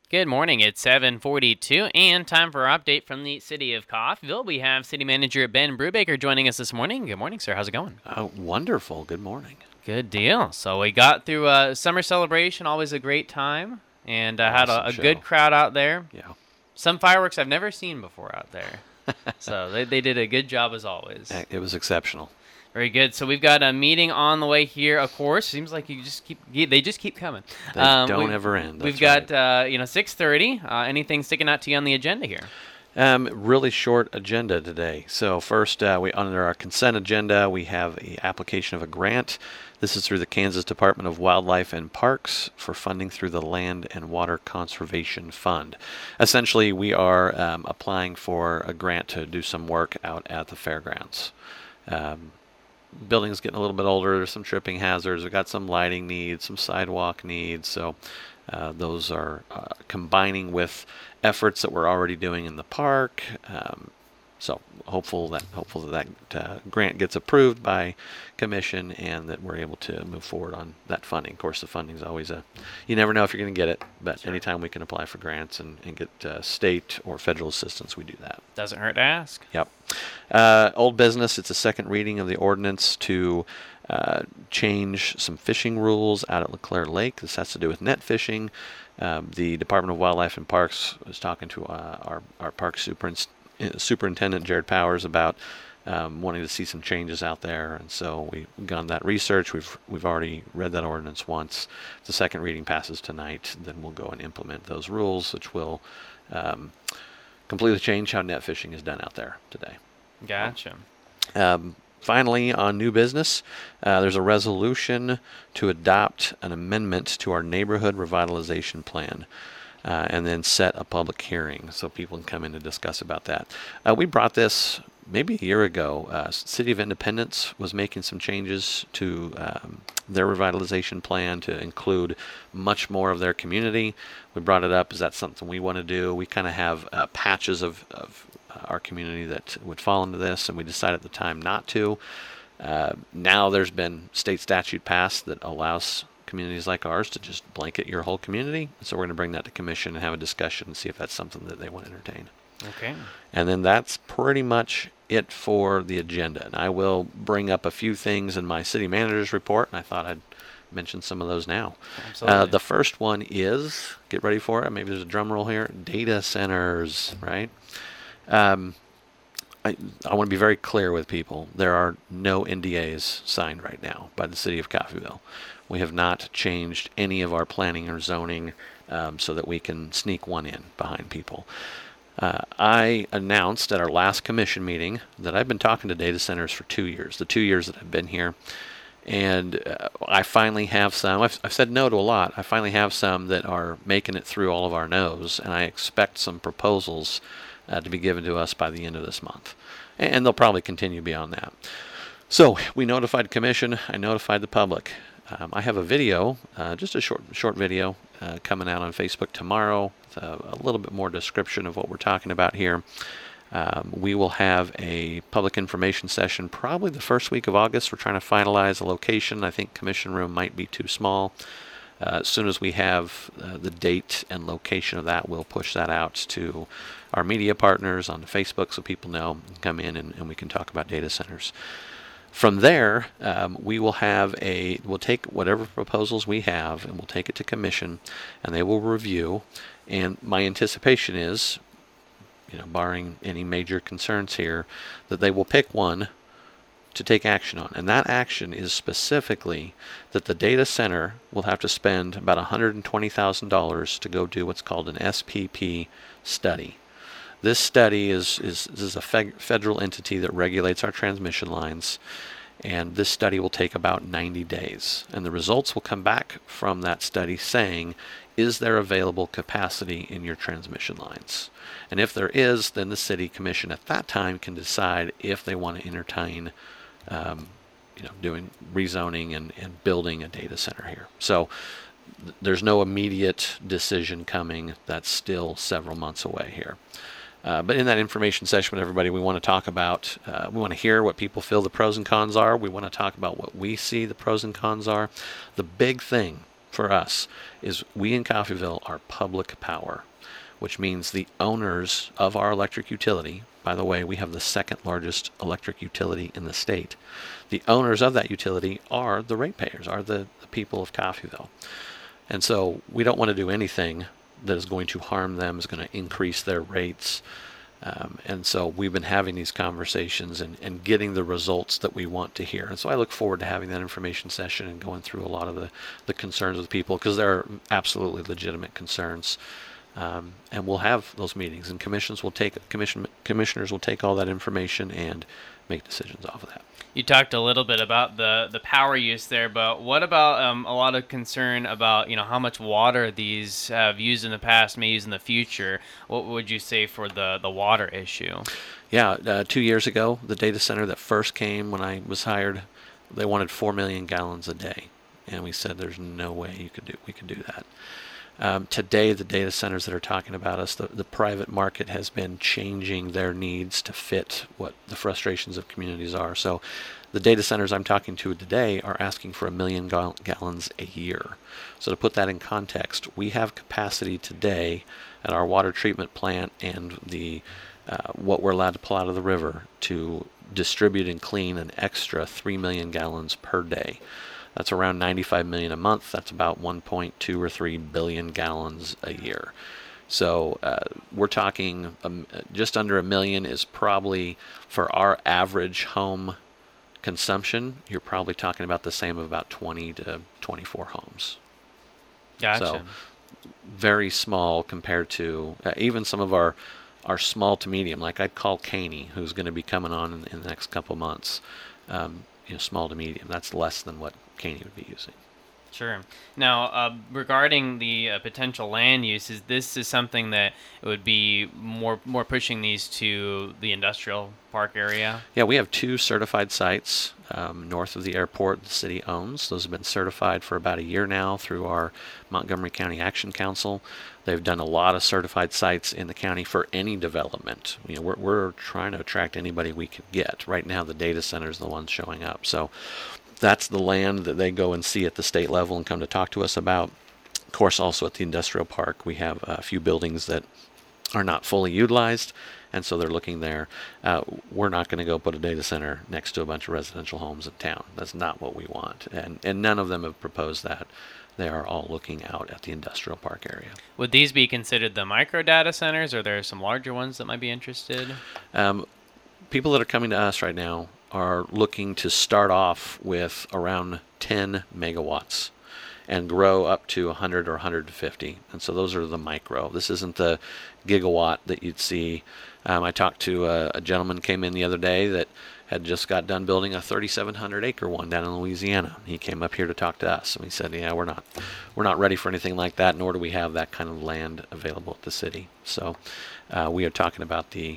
Good morning. It's 7:42 and time for our update from the city of Coffeyville. We have City Manager Ben Brubaker joining us this morning. Good morning, sir. How's it going? Wonderful. Good morning. Good deal. So we got through a summer celebration, always a great time, and had a good crowd out there. Yeah. Some fireworks I've never seen before out there. So they did a good job as always. It was exceptional. Very good. So we've got a meeting on the way here. Of course, seems like they just keep coming. They don't ever end. We've got 6:30. Anything sticking out to you on the agenda here? Really short agenda today. So first, under our consent agenda, we have the application of a grant. This is through the Kansas Department of Wildlife and Parks for funding through the Land and Water Conservation Fund. Essentially, we are applying for a grant to do some work out at the fairgrounds. Building's getting a little bit older. There's some tripping hazards. We've got some lighting needs, some sidewalk needs. So those are combining with efforts that we're already doing in the park. So hopeful that grant gets approved by commission and that we're able to move forward on that funding. Of course, the funding is always you never know if you're going to get it, but sure. Anytime we can apply for grants and get state or federal assistance, we do that. Doesn't hurt to ask. Yep. Old business, it's a second reading of the ordinance to change some fishing rules out at LeClaire Lake. This has to do with net fishing. The Department of Wildlife and Parks was talking to our park superintendent, Jared Powers, about wanting to see some changes out there. And so we've done that research. We've already read that ordinance once. If the second reading passes tonight, then we'll go and implement those rules, which will completely change how net fishing is done out there today. Gotcha. Finally, on new business, there's a resolution to adopt an amendment to our neighborhood revitalization plan and then set a public hearing so people can come in and discuss about that. We brought this maybe a year ago. City of Independence was making some changes to their revitalization plan to include much more of their community. We brought it up. Is that something we want to do? We kind of have patches of our community that would fall into this, and we decided at the time not to. Now there's been state statute passed that allows communities like ours to just blanket your whole community. So we're going to bring that to commission and have a discussion and see if that's something that they want to entertain. Okay. And then that's pretty much it for the agenda. And I will bring up a few things in my city manager's report, and I thought I'd mention some of those now. Absolutely. The first one is, get ready for it, maybe there's a drum roll here, data centers, right? I want to be very clear with people. There are no NDAs signed right now by the city of Coffeyville. We have not changed any of our planning or zoning so that we can sneak one in behind people. I announced at our last commission meeting that I've been talking to data centers for 2 years, the 2 years that I've been here. And I finally have some. I've said no to a lot. I finally have some that are making it through all of our no's, and I expect some proposals to be given to us by the end of this month. And they'll probably continue beyond that. So we notified commission. I notified the public. I have a video, just a short video coming out on Facebook tomorrow with a little bit more description of what we're talking about here. We will have a public information session probably the first week of August. We're trying to finalize a location. I think commission room might be too small. As soon as we have the date and location of that, we'll push that out to our media partners on Facebook so people know and come in and we can talk about data centers. From there, we'll take whatever proposals we have and we'll take it to commission and they will review. And my anticipation is, barring any major concerns here, that they will pick one to take action on. And that action is specifically that the data center will have to spend about $120,000 to go do what's called an SPP study. This study is a federal entity that regulates our transmission lines, and this study will take about 90 days. And the results will come back from that study saying, is there available capacity in your transmission lines? And if there is, then the city commission at that time can decide if they want to entertain doing rezoning and building a data center here. So there's no immediate decision coming. That's still several months away here. But in that information session with everybody, we want to talk about, we want to hear what people feel the pros and cons are. We want to talk about what we see the pros and cons are. The big thing for us is we in Coffeyville are public power, which means the owners of our electric utility, by the way, we have the second largest electric utility in the state. The owners of that utility are the ratepayers, are the people of Coffeyville. And so we don't want to do anything that is going to harm them, is going to increase their rates. And so we've been having these conversations and getting the results that we want to hear. And so I look forward to having that information session and going through a lot of the concerns of the people, because there are absolutely legitimate concerns. And we'll have those meetings, and commissioners will take all that information and make decisions off of that. You talked a little bit about the power use there, but what about a lot of concern about how much water these have used in the past, may use in the future? What would you say for the water issue? Yeah, 2 years ago, the data center that first came when I was hired, they wanted 4 million gallons a day, and we said there's no way we could do that. Today, the data centers that are talking about us, the private market has been changing their needs to fit what the frustrations of communities are. So the data centers I'm talking to today are asking for 1 million gallons a year. So to put that in context, we have capacity today at our water treatment plant and the what we're allowed to pull out of the river to distribute and clean an extra 3 million gallons per day. That's around 95 million a month. That's about 1.2 or 3 billion gallons a year. So we're talking just under 1 million is probably, for our average home consumption, you're probably talking about the same of about 20 to 24 homes. Gotcha. So very small compared to even some of our small to medium, like I'd call Caney, who's going to be coming on in the next couple months. Small to medium, that's less than what Caney would be using. Sure. Now, regarding the potential land use, this is something that would be more pushing these to the industrial park area? Yeah, we have 2 certified sites north of the airport the city owns. Those have been certified for about a year now through our Montgomery County Action Council. They've done a lot of certified sites in the county for any development. We're trying to attract anybody we can get. Right now, the data center is the ones showing up. So that's the land that they go and see at the state level and come to talk to us about. Of course, also at the industrial park, we have a few buildings that are not fully utilized, and so they're looking there. We're not going to go put a data center next to a bunch of residential homes in town. That's not what we want, and none of them have proposed that. They are all looking out at the industrial park area. Would these be considered the micro data centers, or are there some larger ones that might be interested? People that are coming to us right now are looking to start off with around 10 megawatts and grow up to 100 or 150. And so those are the micro. This isn't the gigawatt that you'd see. I talked to a gentleman came in the other day that had just got done building a 3,700 acre one down in Louisiana. He came up here to talk to us, and we said, yeah, we're not ready for anything like that, nor do we have that kind of land available at the city. So we are talking about the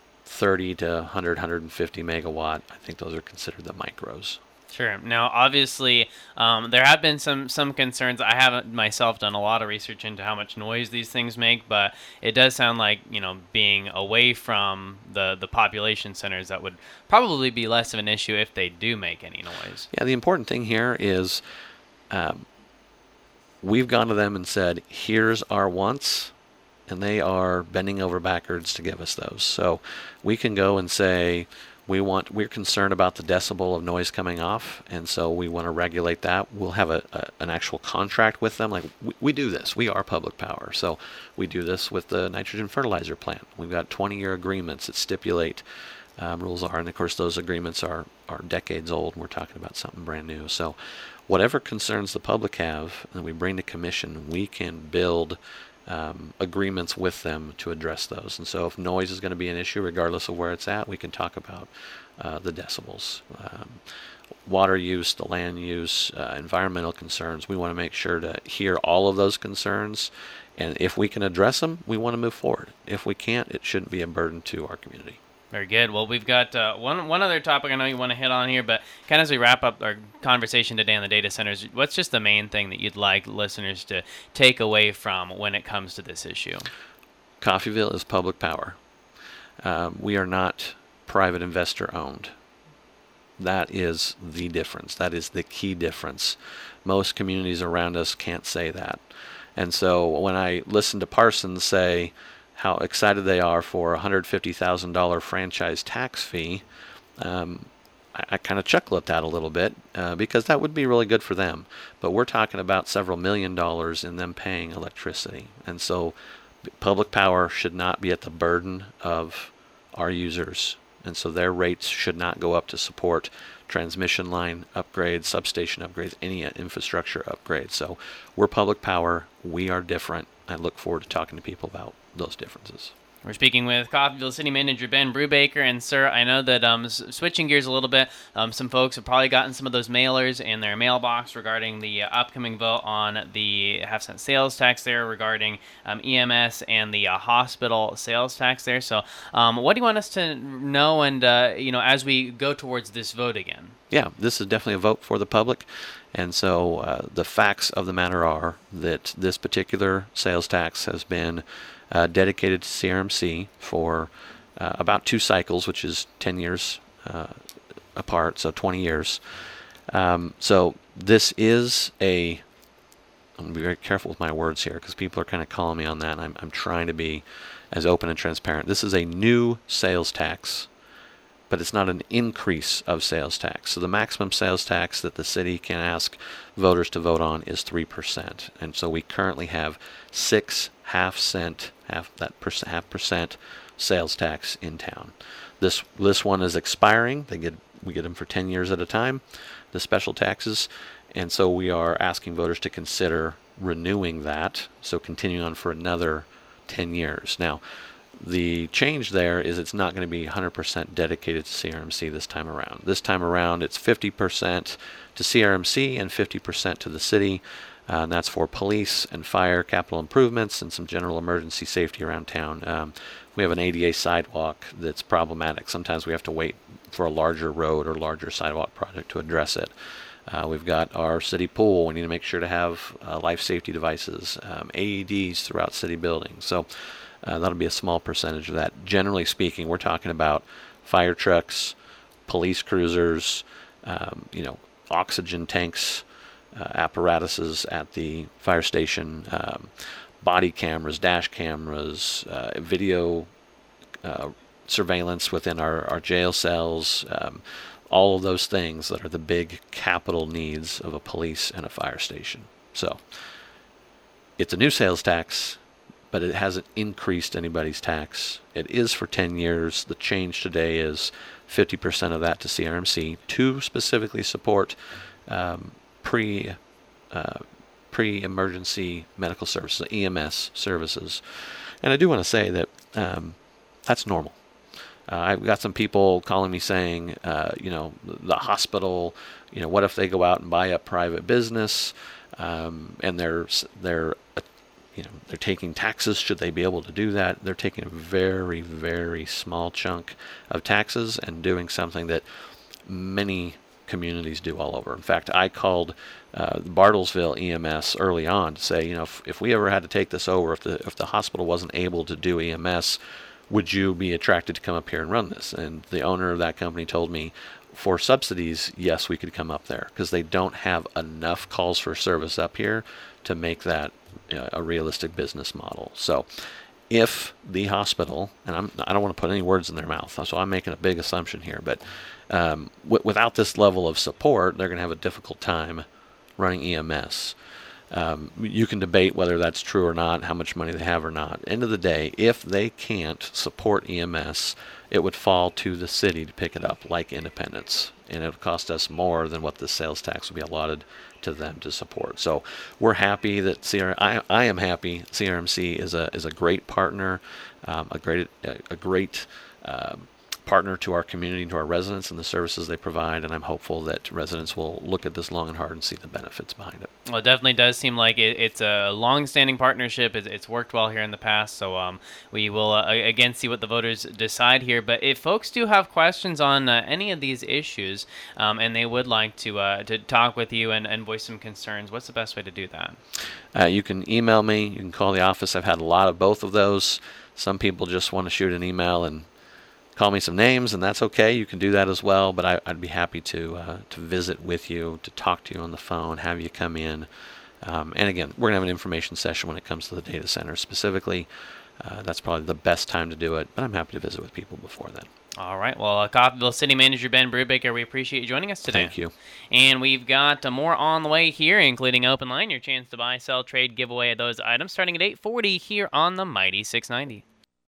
30 to 100, 150 megawatt. I think those are considered the micros. Sure. Now, obviously, there have been some concerns. I haven't myself done a lot of research into how much noise these things make, but it does sound like, being away from the population centers, that would probably be less of an issue if they do make any noise. Yeah, the important thing here is we've gone to them and said, here's our wants, and they are bending over backwards to give us those. So we can go and say, we're concerned about the decibel of noise coming off, and so we want to regulate that. We'll have an actual contract with them. Like, we do this. We are public power. So we do this with the nitrogen fertilizer plant. We've got 20-year agreements that stipulate rules are, and of course those agreements are decades old, and we're talking about something brand new. So whatever concerns the public have, and we bring to commission, we can build agreements with them to address those. And so if noise is going to be an issue, regardless of where it's at, we can talk about the decibels. Water use, the land use, environmental concerns. We want to make sure to hear all of those concerns, and if we can address them, we want to move forward. If we can't, it shouldn't be a burden to our community. Very good. Well, we've got one other topic I know you want to hit on here, but kind of as we wrap up our conversation today on the data centers, what's just the main thing that you'd like listeners to take away from when it comes to this issue? Coffeyville is public power. We are not private investor owned. That is the difference. That is the key difference. Most communities around us can't say that. And so when I listen to Parsons say how excited they are for a $150,000 franchise tax fee, I kind of chuckle at that a little bit because that would be really good for them. But we're talking about several $1,000,000 in them paying electricity. And so public power should not be at the burden of our users. And so their rates should not go up to support transmission line upgrades, substation upgrades, any infrastructure upgrades. So we're public power. We are different. I look forward to talking to people about those differences. We're speaking with Coffeyville City Manager Ben Brubaker. And, sir, I know that switching gears a little bit, some folks have probably gotten some of those mailers in their mailbox regarding the upcoming vote on the half-cent sales tax there, regarding EMS and the hospital sales tax there. So what do you want us to know and, as we go towards this vote again? Yeah, this is definitely a vote for the public. And so the facts of the matter are that this particular sales tax has been dedicated to CRMC for about 2 cycles, which is 10 years apart, so 20 years. So this is I'm going to be very careful with my words here because people are kind of calling me on that, and I'm trying to be as open and transparent. This is a new sales tax, but it's not an increase of sales tax. So the maximum sales tax that the city can ask voters to vote on is 3%. And so we currently have 6 half percent sales tax in town. This one is expiring. We get them for 10 years at a time, the special taxes. And so we are asking voters to consider renewing that, so continuing on for another 10 years. Now, the change there is it's not going to be 100% dedicated to CRMC this time around. This time around, it's 50% to CRMC and 50% to the city. And that's for police and fire capital improvements and some general emergency safety around town. We have an ADA sidewalk that's problematic. Sometimes we have to wait for a larger road or larger sidewalk project to address it. We've got our city pool. We need to make sure to have life safety devices, AEDs throughout city buildings. So that'll be a small percentage of that. Generally speaking, we're talking about fire trucks, police cruisers, oxygen tanks, apparatuses at the fire station, body cameras, dash cameras, video surveillance within our jail cells, all of those things that are the big capital needs of a police and a fire station. So it's a new sales tax, but it hasn't increased anybody's tax. It is for 10 years. The change today is 50% of that to CRMC to specifically support pre-emergency medical services, EMS services. And I do want to say that that's normal. I've got some people calling me saying, the hospital, what if they go out and buy up private business, and they're taking taxes? Should they be able to do that? They're taking a very, very small chunk of taxes and doing something that many communities do all over. In fact, I called Bartlesville EMS early on to say, if we ever had to take this over, if the hospital wasn't able to do EMS, would you be attracted to come up here and run this? And the owner of that company told me, for subsidies, yes, we could come up there because they don't have enough calls for service up here to make that a realistic business model. So if the hospital, and I don't want to put any words in their mouth, so I'm making a big assumption here, but without this level of support, they're going to have a difficult time running EMS. You can debate whether that's true or not, how much money they have or not. End of the day, if they can't support EMS, it would fall to the city to pick it up, like Independence, and it would cost us more than what the sales tax would be allotted to them to support. So we're happy that I am happy CRMC is a great partner, a great partner to our community and to our residents and the services they provide, and I'm hopeful that residents will look at this long and hard and see the benefits behind it. Well, it definitely does seem like it's a long-standing partnership. It's worked well here in the past, so we will again see what the voters decide here. But if folks do have questions on any of these issues and they would like to talk with you and voice some concerns, what's the best way to do that? You can email me. You can call the office. I've had a lot of both of those. Some people just want to shoot an email and call me some names, and that's okay. You can do that as well. But I'd be happy to visit with you, to talk to you on the phone, have you come in. And again, we're going to have an information session when it comes to the data center specifically. That's probably the best time to do it, but I'm happy to visit with people before then. All right. Well, Coffeyville City Manager Ben Brubaker, we appreciate you joining us today. Thank you. And we've got more on the way here, including Open Line, your chance to buy, sell, trade, giveaway of those items starting at 8:40 here on the Mighty 690.